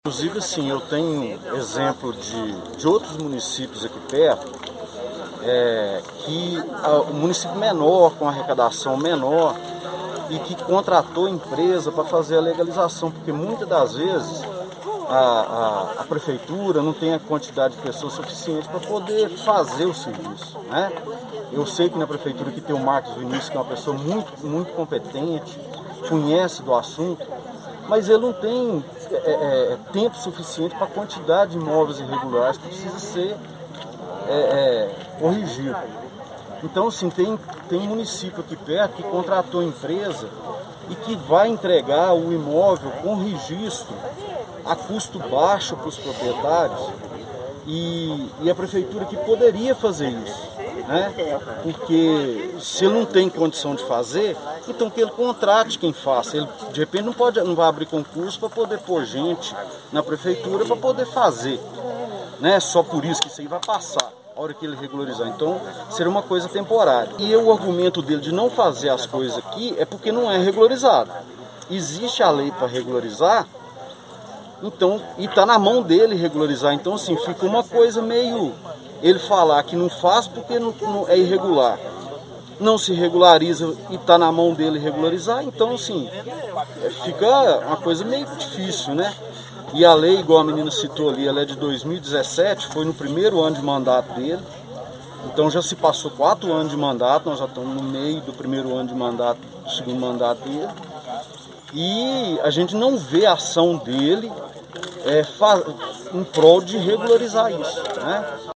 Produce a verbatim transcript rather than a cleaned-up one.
Inclusive, assim, eu tenho exemplo de, de outros municípios aqui perto, é, que o um município menor, com arrecadação menor, e que contratou empresa para fazer a legalização, porque muitas das vezes a, a, a prefeitura não tem a quantidade de pessoas suficiente para poder fazer o serviço, né? Eu sei que na prefeitura que tem o Marcos Vinícius, que é uma pessoa muito, muito competente, conhece do assunto, mas ele não tem é, é, tempo suficiente para a quantidade de imóveis irregulares que precisa ser é, é, corrigido. Então, assim, tem, tem um município aqui perto que contratou empresa e que vai entregar o imóvel com registro a custo baixo para os proprietários, e, e a prefeitura que poderia fazer isso, né? Porque se ele não tem condição de fazer, então que ele contrate quem faça. Ele de repente não, pode, não vai abrir concurso para poder pôr gente na prefeitura para poder fazer, né? Só por isso que isso aí vai passar a hora que ele regularizar. Então seria uma coisa temporária. E o argumento dele de não fazer as coisas aqui é porque não é regularizado. Existe a lei para regularizar, então, e está na mão dele regularizar. Então, assim, fica uma coisa meio ele falar que não faz porque não, não é irregular, não se regulariza e está na mão dele regularizar. Então, assim, fica uma coisa meio difícil, né? E a lei, igual a menina citou ali, ela é de dois mil e dezessete, foi no primeiro ano de mandato dele. Então já se passou quatro anos de mandato, nós já estamos no meio do primeiro ano de mandato, do segundo mandato dele. E a gente não vê a ação dele é, em prol de regularizar isso, né?